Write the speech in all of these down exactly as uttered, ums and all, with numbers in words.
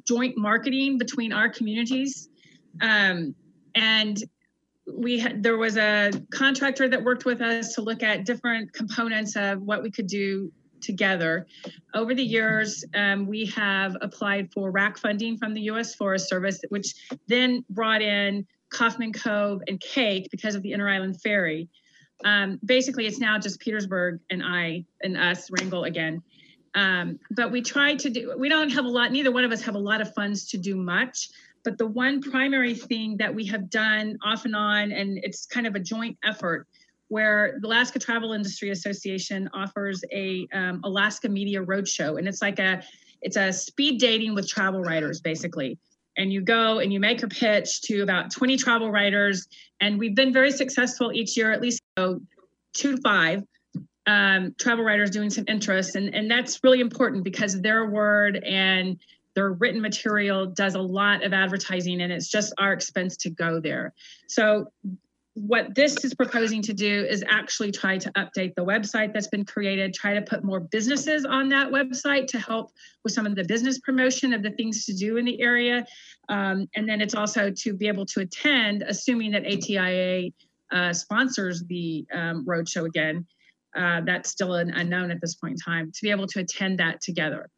joint marketing between our communities. Um, and we had, there was a contractor that worked with us to look at different components of what we could do together. Over the years, um, we have applied for R A C funding from the U S Forest Service, which then brought in Kaufman Cove and Cake because of the Inter-Island Ferry. Um, basically, it's now just Petersburg and I and us, Wrangell again. Um, but we try to do, we don't have a lot, neither one of us have a lot of funds to do much. But the one primary thing that we have done off and on, and it's kind of a joint effort, where the Alaska Travel Industry Association offers a um, Alaska Media Roadshow. And it's like a, it's a speed dating with travel writers, basically. And you go and you make your pitch to about twenty travel writers. And we've been very successful each year, at least so, two to five um, travel writers doing some interest. And, and that's really important because their word and their written material does a lot of advertising, and it's just our expense to go there. So what this is proposing to do is actually try to update the website that's been created, try to put more businesses on that website to help with some of the business promotion of the things to do in the area. Um, and then it's also to be able to attend, assuming that A T I A uh, sponsors the um, roadshow again. Uh, that's still an unknown at this point in time, to be able to attend that together.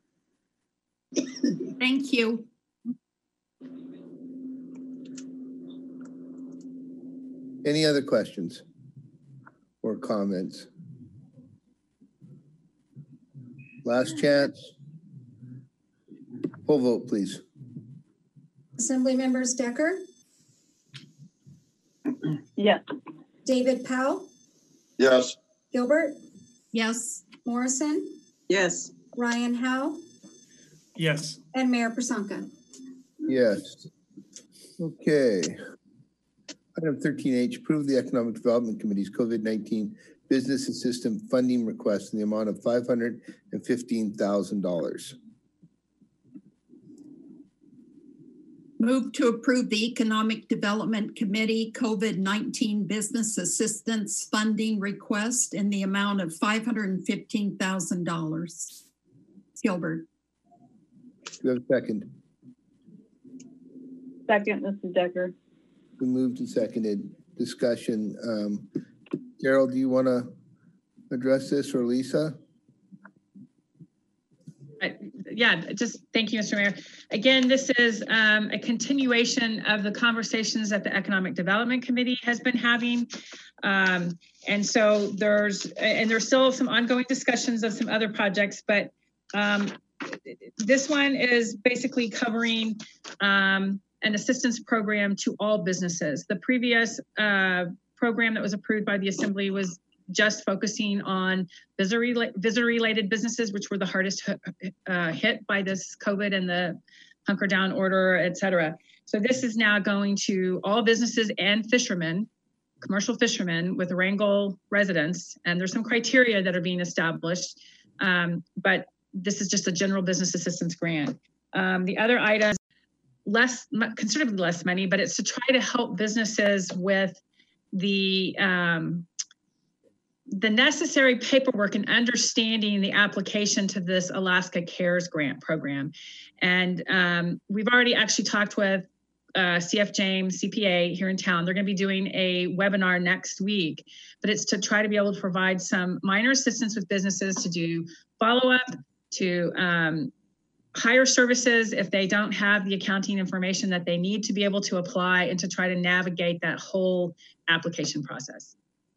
Thank you. Any other questions or comments? Last chance. Full vote, please. Assembly members Decker? Yes. David Powell? Yes. Gilbert? Yes. Morrison? Yes. Ryan Howe? Yes. And Mayor Prasanka? Yes. Okay. Item thirteen H, approve the Economic Development Committee's COVID nineteen Business Assistance Funding Request in the amount of five hundred fifteen thousand dollars. Move to approve the Economic Development Committee COVID nineteen Business Assistance Funding Request in the amount of five hundred fifteen thousand dollars. Gilbert. Do you have a second? Second, this is Decker. We moved and seconded. Discussion. Um, Carol, do you want to address this, or Lisa? I, yeah, just thank you, Mister Mayor. Again, this is um, a continuation of the conversations that the Economic Development Committee has been having. Um, and so there's, and there's still some ongoing discussions of some other projects, but um, this one is basically covering um, an assistance program to all businesses. The previous uh, program that was approved by the Assembly was just focusing on visitor-related businesses, which were the hardest uh, hit by this COVID and the hunker down order, et cetera. So this is now going to all businesses and fishermen, commercial fishermen with Wrangell residents, and there's some criteria that are being established, um, but this is just a general business assistance grant. Um, the other item, less, considerably less money, but it's to try to help businesses with the um, the necessary paperwork and understanding the application to this Alaska CARES grant program. And um, we've already actually talked with uh, C F James, C P A here in town. They're gonna be doing a webinar next week, but it's to try to be able to provide some minor assistance with businesses to do follow-up, to um, hire services if they don't have the accounting information that they need to be able to apply, and to try to navigate that whole application process.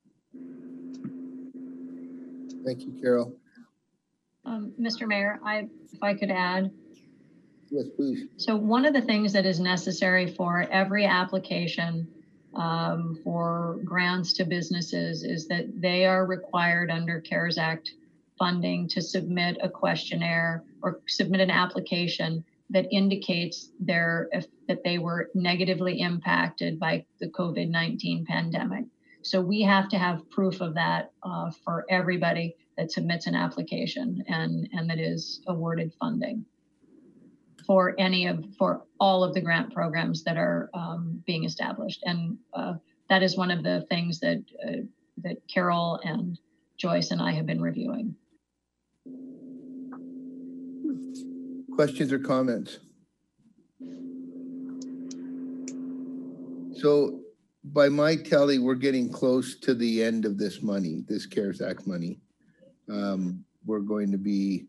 Thank you, Carol. Um, Mister Mayor, I, if I could add. Yes, please. So one of the things that is necessary for every application um, for grants to businesses is that they are required under CARES Act funding to submit a questionnaire or submit an application that indicates their, if, that they were negatively impacted by the COVID nineteen pandemic. So we have to have proof of that uh, for everybody that submits an application and, and that is awarded funding for any of, for all of the grant programs that are um, being established. And uh, that is one of the things that, uh, that Carol and Joyce and I have been reviewing. Questions or comments? So by my tally, we're getting close to the end of this money, this CARES Act money. Um, we're going to be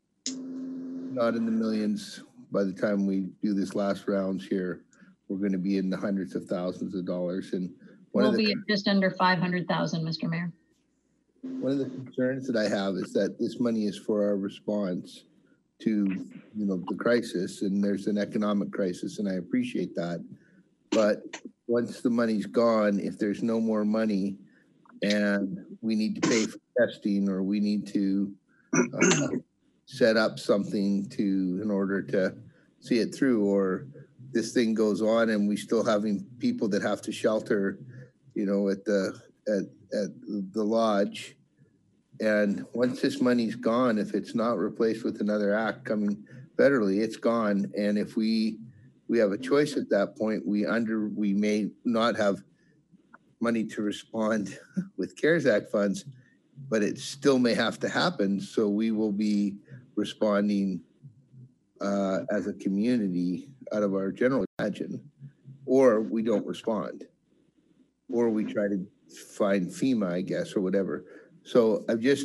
not in the millions by the time we do this last rounds here. We're going to be in the hundreds of thousands of dollars. And one We'll of the, be at just under five hundred thousand, Mister Mayor. one of the concerns that I have is that this money is for our response to, you know, the crisis, and there's an economic crisis, and I appreciate that. But once the money's gone, if there's no more money and we need to pay for testing, or we need to uh, set up something to, in order to see it through, or this thing goes on and we still having people that have to shelter, you know, at the, at, at the lodge. And once this money's gone, if it's not replaced with another act coming federally, it's gone. And if we, we have a choice at that point, we under, we may not have money to respond with CARES Act funds, but it still may have to happen. So we will be responding uh, as a community out of our general imagine, or we don't respond, or we try to find FEMA, I guess, or whatever. So I'm just,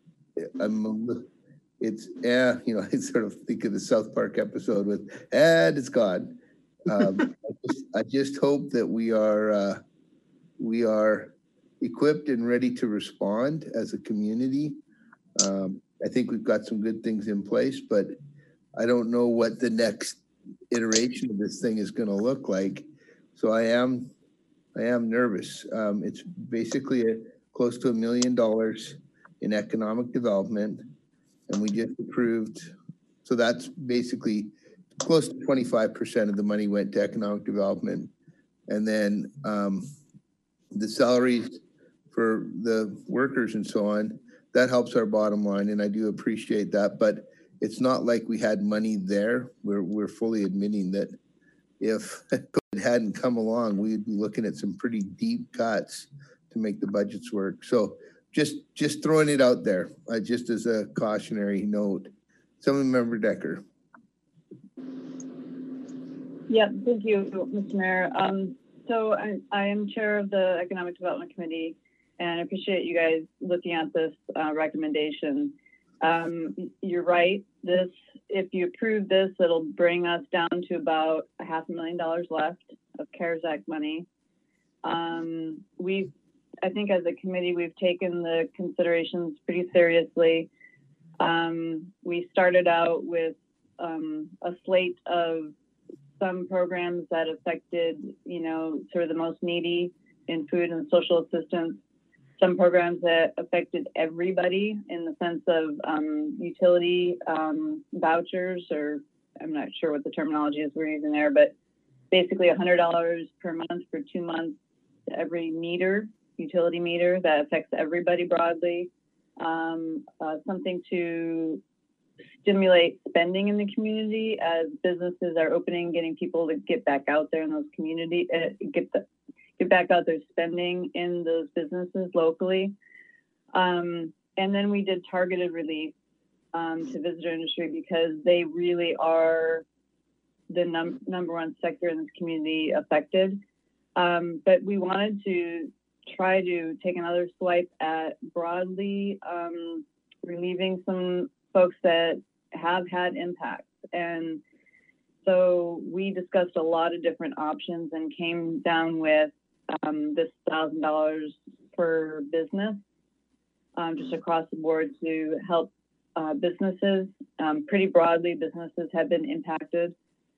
I'm, it's, yeah, you know, I sort of think of the South Park episode with, and it's gone. Um, I, just, I just hope that we are, uh, we are equipped and ready to respond as a community. Um, I think we've got some good things in place, but I don't know what the next iteration of this thing is going to look like. So I am, I am nervous. Um, it's basically a, close to a million dollars in economic development, and we just approved. So that's basically close to twenty-five percent of the money went to economic development, and then um, the salaries for the workers and so on, that helps our bottom line, and I do appreciate that. But it's not like we had money there. We're we're fully admitting that if it hadn't come along, we'd be looking at some pretty deep cuts to make the budgets work. So just just throwing it out there, uh, just as a cautionary note. Member Decker. Yeah, thank you, Mister Mayor. Um, so I, I am chair of the Economic Development Committee, and I appreciate you guys looking at this uh, recommendation. Um, you're right. This, if you approve this, it'll bring us down to about a half a million dollars left of CARES Act money. Um, we've, I think as a committee, we've taken the considerations pretty seriously. Um, we started out with um, a slate of some programs that affected, you know, sort of the most needy in food and social assistance. Some programs that affected everybody in the sense of um, utility um, vouchers, or I'm not sure what the terminology is we're using there, but basically one hundred dollars per month for two months to every meter, utility meter, that affects everybody broadly. Um, uh, something to stimulate spending in the community as businesses are opening, getting people to get back out there in those community, uh, get the get back out there spending in those businesses locally. Um, and then we did targeted relief um, to visitor industry, because they really are the num number one sector in this community affected. Um, but we wanted to try to take another swipe at broadly um, relieving some folks that have had impacts. And so we discussed a lot of different options and came down with um, this one thousand dollars per business, um, just across the board to help uh, businesses. Um, pretty broadly, businesses have been impacted.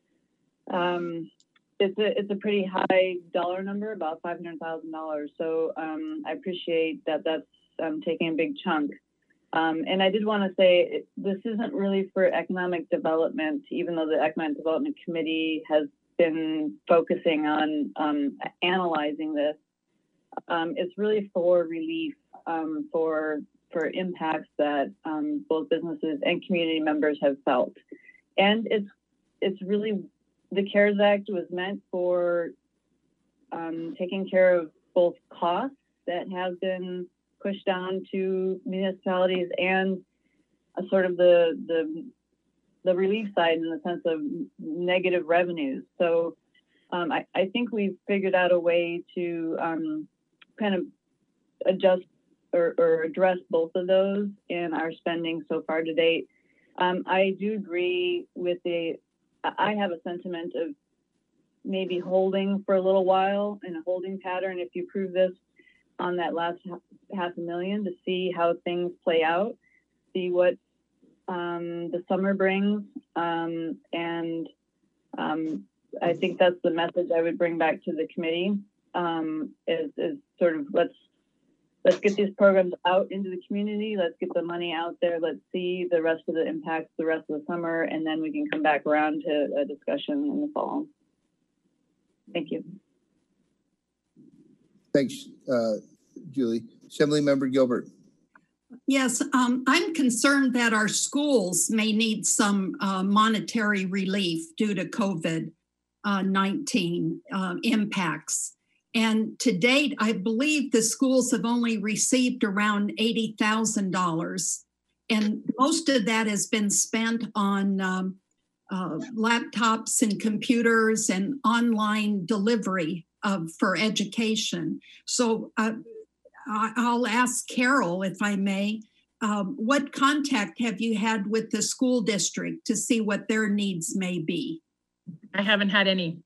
Um, it's a it's a pretty high dollar number, about five hundred thousand dollars. So um, I appreciate that that's um, taking a big chunk. Um, and I did want to say it, this isn't really for economic development, even though the Economic Development Committee has been focusing on um, analyzing this. Um, it's really for relief um, for for impacts that um, both businesses and community members have felt. And it's it's really, the CARES Act was meant for um, taking care of both costs that have been pushed down to municipalities and a sort of the the the relief side in the sense of negative revenues. So um, I, I think we've figured out a way to um, kind of adjust or, or address both of those in our spending so far to date. Um, I do agree with the, I have a sentiment of maybe holding for a little while in a holding pattern if you prove this on that last half a million to see how things play out, see what um, the summer brings. Um, and um, I think that's the message I would bring back to the committee um, is, is sort of let's let's get these programs out into the community. Let's get the money out there. Let's see the rest of the impacts the rest of the summer, and then we can come back around to a discussion in the fall. Thank you. Thanks, uh, Julie. Assembly Member Gilbert. Yes, um, I'm concerned that our schools may need some uh, monetary relief due to COVID nineteen uh, impacts. And to date, I believe the schools have only received around eighty thousand dollars. And most of that has been spent on um, uh, laptops and computers and online delivery of, for education. So uh, I'll ask Carol, if I may, um, what contact have you had with the school district to see what their needs may be? I haven't had any.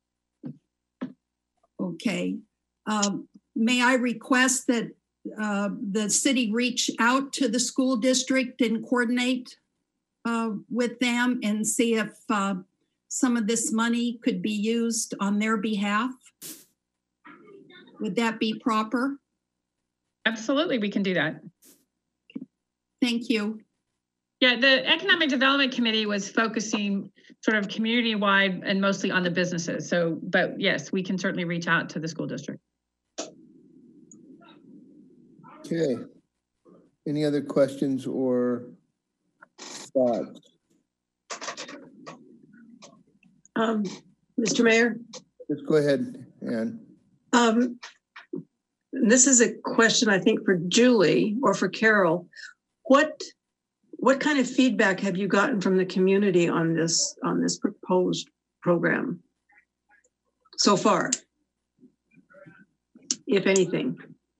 Okay. Um, may I request that uh, the city reach out to the school district and coordinate uh, with them and see if uh, some of this money could be used on their behalf? Would that be proper? Absolutely, we can do that. Thank you. Yeah, the Economic Development Committee was focusing sort of community-wide and mostly on the businesses. So, but yes, we can certainly reach out to the school district. Okay. Any other questions or thoughts? Um, Mister Mayor? Let's go ahead, Ann. Um, this is a question, I think, for Julie or for Carol. What what kind of feedback have you gotten from the community on this on this proposed program so far, if anything?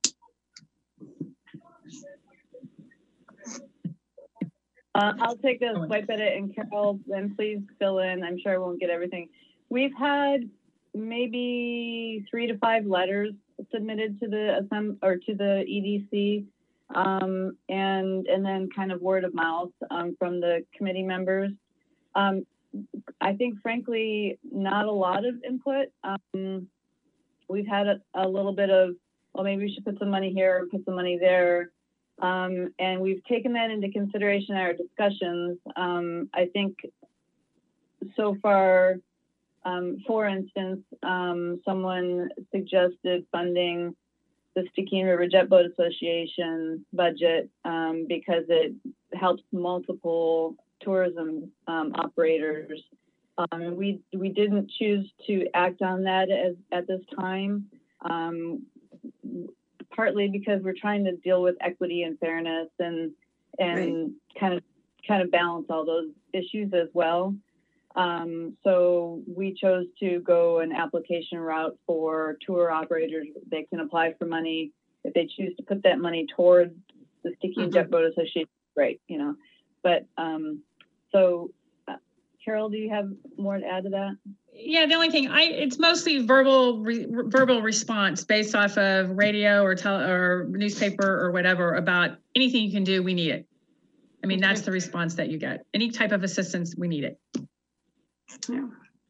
Uh, I'll take a swipe at it, and Carol, then please fill in. I'm sure I won't get everything. We've had maybe three to five letters submitted to the or to the E D C, um, and and then kind of word of mouth um, from the committee members. Um, I think, frankly, not a lot of input. Um, we've had a, a little bit of, well, maybe we should put some money here or put some money there. Um, and we've taken that into consideration in our discussions. Um, I think so far, um, for instance, um, someone suggested funding the Stickeen River Jet Boat Association budget um, because it helps multiple tourism um, operators. Um, we we didn't choose to act on that as at this time. Um, partly because we're trying to deal with equity and fairness and and right. kind of kind of balance all those issues as well. Um, so we chose to go an application route for tour operators. They can apply for money. If they choose to put that money towards the Stickeen mm-hmm. Jet Boat Association, great, you know. But um, so, uh, Carol, do you have more to add to that? Yeah, the only thing I it's mostly verbal re, verbal response based off of radio or tele or newspaper or whatever about anything you can do. We need it. I mean, okay. That's the response that you get. Any type of assistance, we need it. Yeah.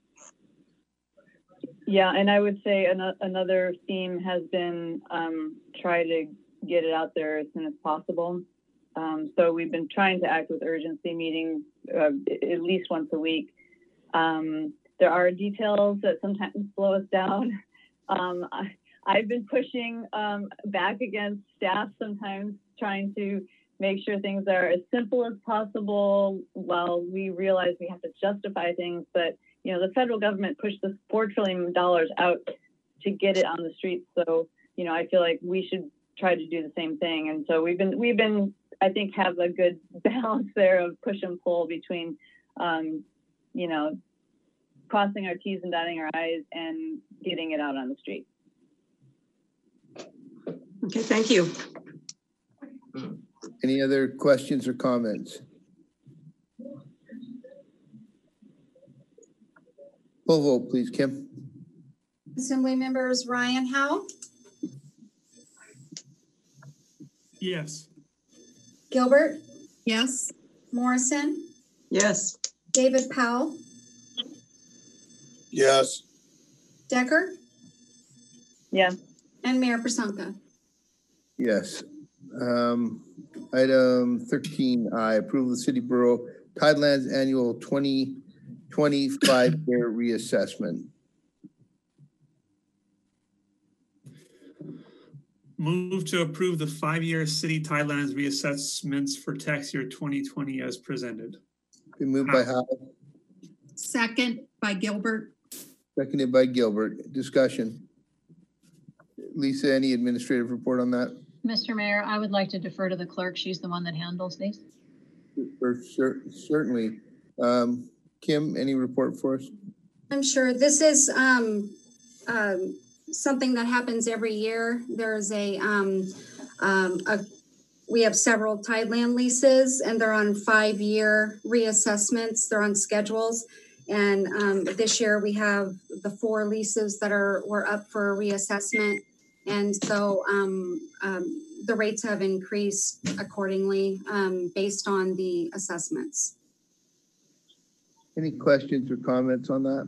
Yeah, and I would say an another theme has been um, try to get it out there as soon as possible. Um, so we've been trying to act with urgency, meetings uh, at least once a week. Um, There are details that sometimes slow us down. Um, I, I've been pushing um, back against staff sometimes, trying to make sure things are as simple as possible while we realize we have to justify things. But, you know, the federal government pushed this four trillion dollars out to get it on the streets. So, you know, I feel like we should try to do the same thing. And so we've been, we've been, I think, have a good balance there of push and pull between um, you know, crossing our T's and dotting our I's and getting it out on the street. Okay, thank you. Any other questions or comments? Full vote, please, Kim. Assembly members Ryan Howe, Yes. Gilbert, Yes. Morrison, Yes. David Powell, Yes. Decker, Yeah. and Mayor Prasanta. Yes. Um, item thirteen I, approve the city borough Tidelands annual twenty twenty-five year reassessment. Move to approve the five-year city Tidelands reassessments for tax year twenty twenty as presented. Been moved by Howe, Second by Gilbert. seconded by Gilbert. Discussion. Lisa, any administrative report on that? Mister Mayor, I would like to defer to the clerk. She's the one that handles these. For cer- certainly. Um, Kim, any report for us? I'm sure this is um, um, something that happens every year. There's a, um, um, a, we have several Tideland leases and they're on five-year reassessments. They're on schedules. And um, this year we have the four leases that are, were up for reassessment. And so um, um, the rates have increased accordingly um, based on the assessments. Any questions or comments on that?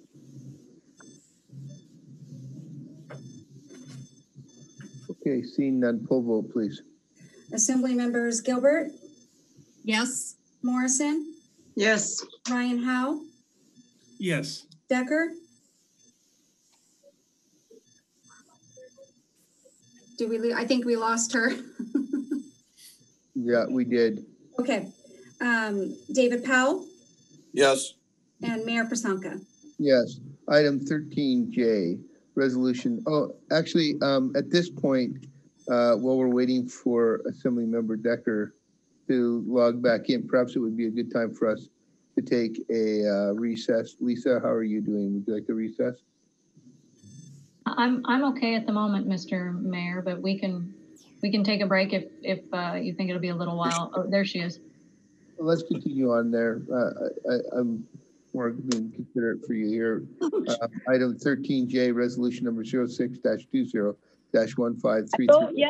Okay, seeing none, poll vote, please. Assembly members Gilbert, Yes. Morrison, Yes. Ryan Howe, Yes. Decker. Do we, lo- I think we lost her. Yeah, we did. Okay. Um, David Powell Yes. and Mayor Prasanka. Yes. Item thirteen J, resolution. Oh, actually, um, at this point, uh, while we're waiting for Assembly Member Decker to log back in, perhaps it would be a good time for us to take a uh, recess. Lisa, how are you doing? Would you like a recess? I'm, I'm okay at the moment, Mister Mayor, but we can, we can take a break if, if uh, you think it'll be a little while. Oh, there she is. Well, let's continue on there. Uh, I, I, I'm more being considerate for you here. Uh, item thirteen J, resolution number zero six dash two zero dash one five three Oh, three. yeah.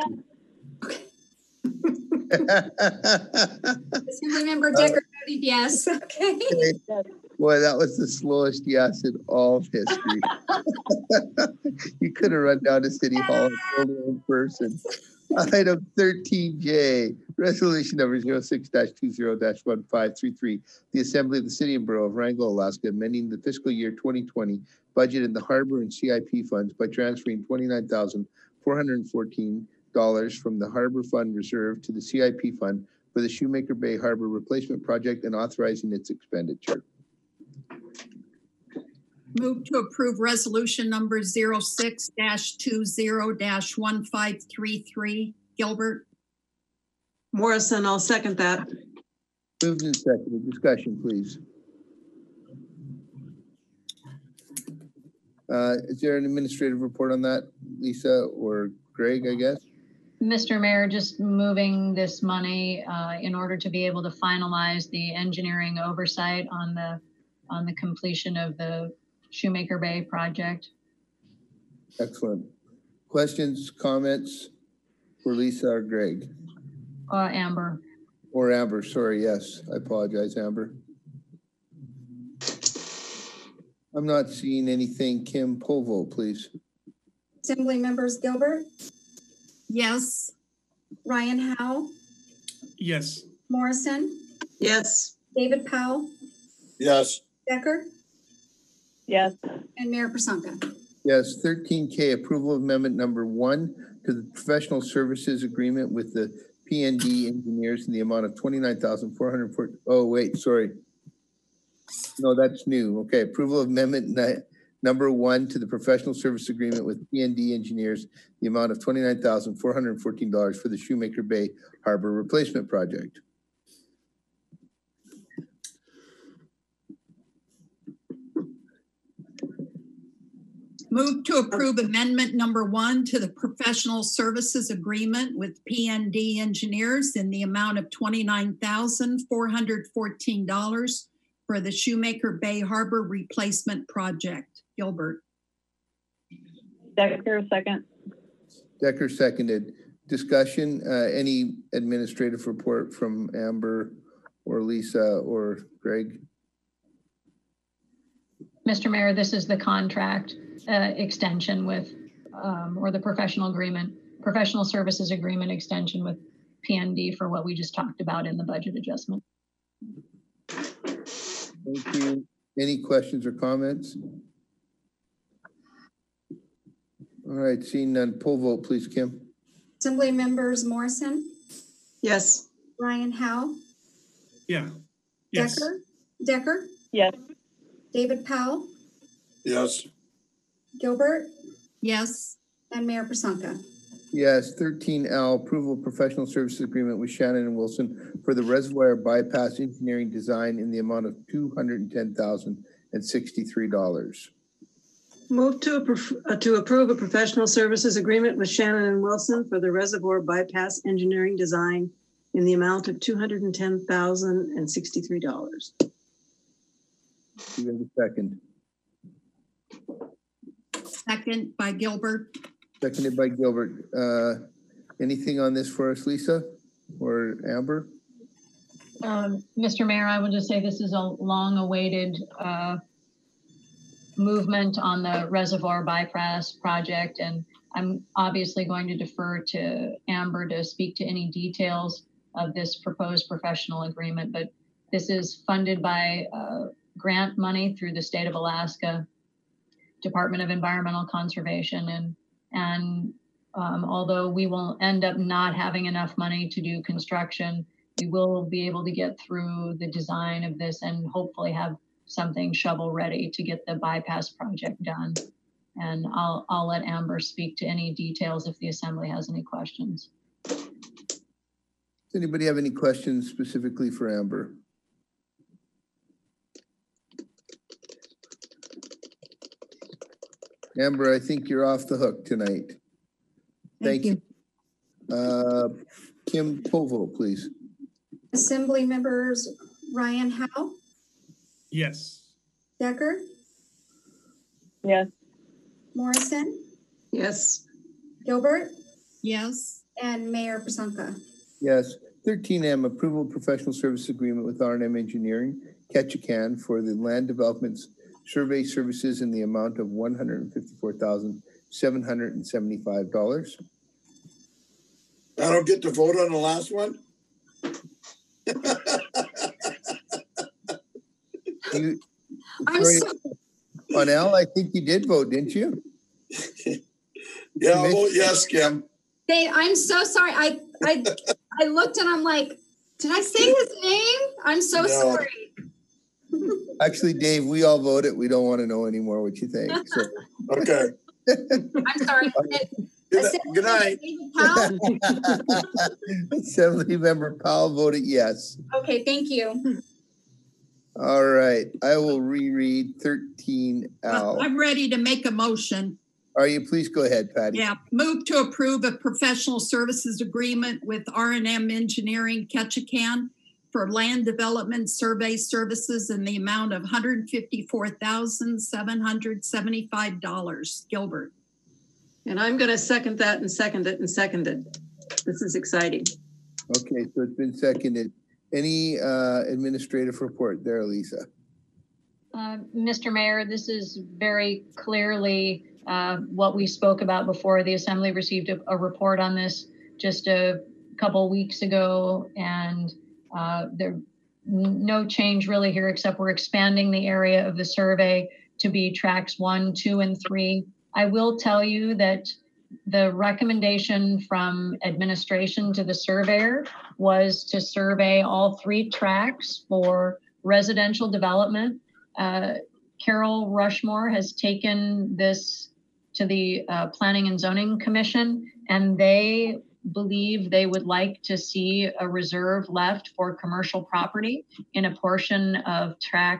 Assembly member Decker voted yes. Okay. Boy, that was the slowest yes in all of history. You could have run down to City Hall and told her in person. Item thirteen J, resolution number zero six dash two zero dash one five three three. The Assembly of the City and Borough of Wrangell, Alaska, amending the fiscal year twenty twenty budget in the harbor and C I P funds by transferring twenty-nine thousand four hundred fourteen dollars from the Harbor Fund Reserve to the C I P fund for the Shoemaker Bay Harbor Replacement Project and authorizing its expenditure. Move to approve resolution number zero six dash two zero dash one five three three. Gilbert. Morrison, I'll second that. Moved and seconded. Discussion, please. Uh, is there an administrative report on that, Lisa or Greg, I guess? Mister Mayor, just moving this money uh, in order to be able to finalize the engineering oversight on the on the completion of the Shoemaker Bay project. Excellent. Questions, comments for Lisa or Greg? Uh, Amber. Or Amber, sorry, yes. I apologize, Amber. I'm not seeing anything. Kim, poll vote, please. Assembly members Gilbert, Yes. Ryan Howe, Yes. Morrison, Yes. David Powell, Yes. Decker, Yes. and Mayor Prasanka. Yes, thirteen K, approval of amendment number one to the professional services agreement with the P N D engineers in the amount of twenty-nine thousand four hundred forty. Oh, wait, sorry. No, that's new. Okay, approval of amendment ni- number one to the professional service agreement with P N D engineers, the amount of twenty-nine thousand four hundred fourteen dollars for the Shoemaker Bay Harbor Replacement Project. Move to approve amendment number one to the professional services agreement with P N D Engineers in the amount of twenty-nine thousand four hundred fourteen dollars for the Shoemaker Bay Harbor replacement project. Gilbert. Decker, second. Decker seconded. Discussion, uh, any administrative report from Amber or Lisa or Greg? Mister Mayor, this is the contract uh, extension with, um, or the professional agreement, professional services agreement extension with P N D for what we just talked about in the budget adjustment. Thank you. Any questions or comments? All right, seeing none, poll vote, please, Kim. Assembly members Morrison, Yes. Ryan Howe, Yeah. Yes. Decker, Decker, Yes. David Powell, Yes. Gilbert, Yes. and Mayor Prasanka. Yes, thirteen L, approval of professional services agreement with Shannon and Wilson for the reservoir bypass engineering design in the amount of two hundred ten thousand sixty-three dollars. Move to, approve, uh, to approve a professional services agreement with Shannon and Wilson for the reservoir bypass engineering design in the amount of two hundred ten thousand sixty-three dollars. Do you have a second? Second by Gilbert. Seconded by Gilbert. Uh, anything on this for us, Lisa or Amber? Um, Mister Mayor, I will just say this is a long-awaited uh, movement on the reservoir bypass project, and I'm obviously going to defer to Amber to speak to any details of this proposed professional agreement, but this is funded by uh, grant money through the state of Alaska Department of Environmental Conservation, and and um, although we will end up not having enough money to do construction, we will be able to get through the design of this and hopefully have something shovel ready to get the bypass project done. And I'll, I'll let Amber speak to any details if the assembly has any questions. Does anybody have any questions specifically for Amber? Amber, I think you're off the hook tonight. Thank, Thank you. you. Uh, Kim, poll vote, please. Assembly members Ryan Howe, Yes. Decker, Yes. Morrison, Yes. Gilbert, Yes. and Mayor Prasanka. Yes. thirteen M, approval of professional service agreement with R and M Engineering, Ketchikan, for the land developments survey services in the amount of one hundred fifty-four thousand seven hundred seventy-five dollars. I don't get to vote on the last one? You, I'm sorry, so on L, I think you did vote, didn't you? Yeah, I'll vote yes, Kim. Dave, I'm so sorry. I I I looked and I'm like, did I say his name? I'm so No. sorry. Actually, Dave, we all voted. We don't want to know anymore what you think. So. Okay. I'm sorry. Good, good night. Assembly Member Powell voted yes. Okay, thank you. All right, I will reread thirteen L. Well, I'm ready to make a motion. Are you? Please go ahead, Patty. Yeah, move to approve a professional services agreement with R and M Engineering Ketchikan for land development survey services in the amount of one hundred fifty-four thousand seven hundred seventy-five dollars. Gilbert. And I'm going to second that and second it and second it. This is exciting. Okay, so it's been seconded. Any uh, administrative report there, Lisa? Uh, Mister Mayor, this is very clearly uh, what we spoke about before. The Assembly received a, a report on this just a couple weeks ago, and uh, there no change really here, except we're expanding the area of the survey to be tracks one, two, and three. I will tell you that the recommendation from administration to the surveyor was to survey all three tracks for residential development. Uh, Carol Rushmore has taken this to the uh, Planning and Zoning Commission, and they believe they would like to see a reserve left for commercial property in a portion of tract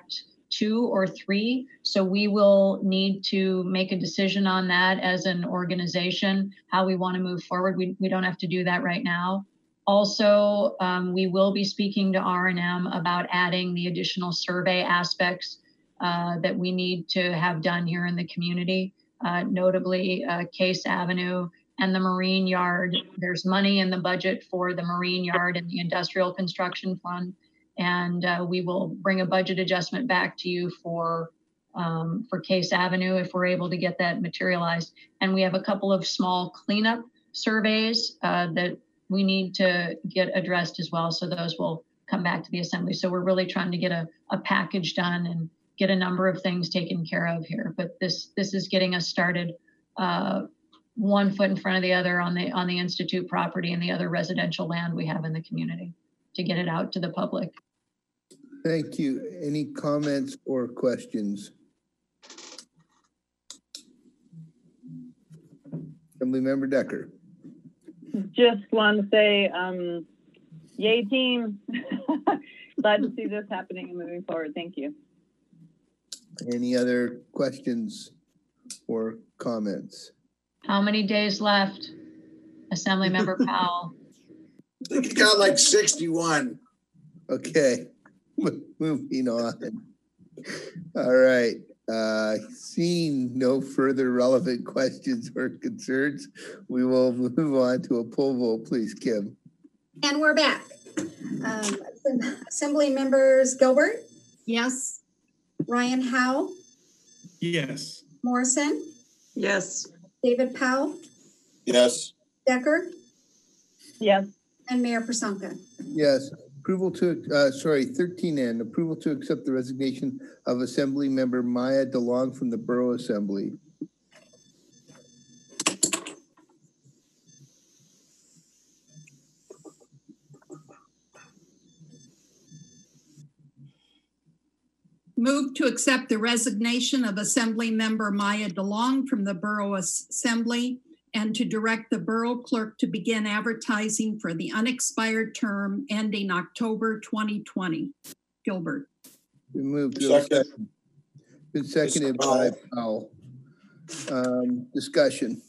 two or three. So we will need to make a decision on that as an organization, how we want to move forward. We, we don't have to do that right now. Also, um, we will be speaking to R and M about adding the additional survey aspects uh, that we need to have done here in the community, uh, notably uh, Case Avenue and the Marine Yard. There's money in the budget for the Marine Yard and the Industrial Construction Fund. And uh, we will bring a budget adjustment back to you for um, for Case Avenue if we're able to get that materialized. And we have a couple of small cleanup surveys uh, that we need to get addressed as well. So those will come back to the Assembly. So we're really trying to get a, a package done and get a number of things taken care of here. But this this is getting us started uh, one foot in front of the other on the on the Institute property and the other residential land we have in the community to get it out to the public. Thank you. Any comments or questions? Assemblymember Decker. Just want to say, um, yay team. Glad to see this happening and moving forward. Thank you. Any other questions or comments? How many days left, Assemblymember Powell? I think you got like sixty-one. Okay, moving on. All right. Uh, seeing no further relevant questions or concerns, we will move on to a poll vote, please, Kim. And we're back. Um, Assembly members Gilbert? Yes. Ryan Howe? Yes. Morrison? Yes. David Powell? Yes. Decker? Yes. And Mayor Prasonka? Yes. Approval to, uh, sorry, thirteen N, approval to accept the resignation of Assembly Member Maya DeLong from the Borough Assembly. Move to accept the resignation of Assembly Member Maya DeLong from the Borough Assembly and to direct the Borough Clerk to begin advertising for the unexpired term ending October twenty twenty. Gilbert. We moved to Second. second. Been seconded by Powell. Um, discussion.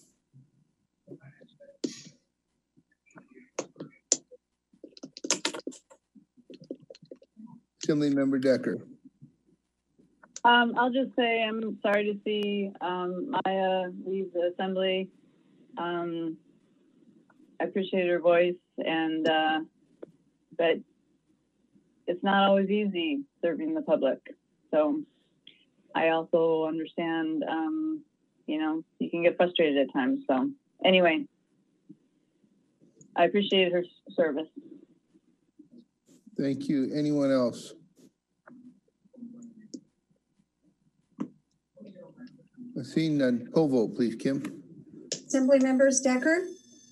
Assembly Member Decker. Um, I'll just say I'm sorry to see um, Maya leave the Assembly. Um, I appreciate her voice, and uh, but it's not always easy serving the public. So I also understand, um, you know, you can get frustrated at times. So anyway, I appreciate her service. Thank you. Anyone else? Seeing none, poll vote, please, Kim. Assembly members Decker?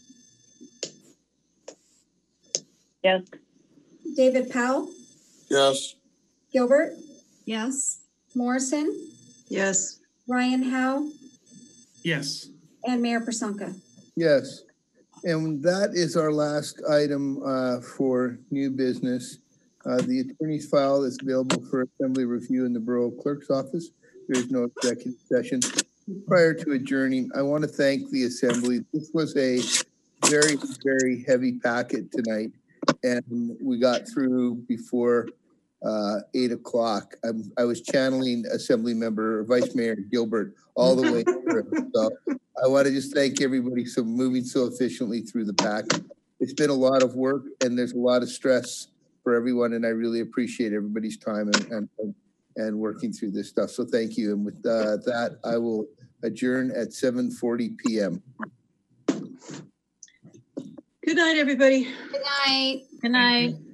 Yes. David Powell? Yes. Gilbert? Yes. Morrison? Yes. Ryan Howe? Yes. And Mayor Prasonka? Yes. And that is our last item uh, for new business. Uh, the attorney's file is available for assembly review in the Borough Clerk's office. There is no executive session. Prior to adjourning, I want to thank the Assembly. This was a very, very heavy packet tonight, and we got through before uh, eight o'clock. I'm, I was channeling Assembly Member, Vice Mayor Gilbert all the way through. So I want to just thank everybody for moving so efficiently through the packet. It's been a lot of work, and there's a lot of stress for everyone, and I really appreciate everybody's time and, and, and working through this stuff. So thank you. And with uh, that, I will adjourn at seven forty p m Good night, everybody. Good night. Good night.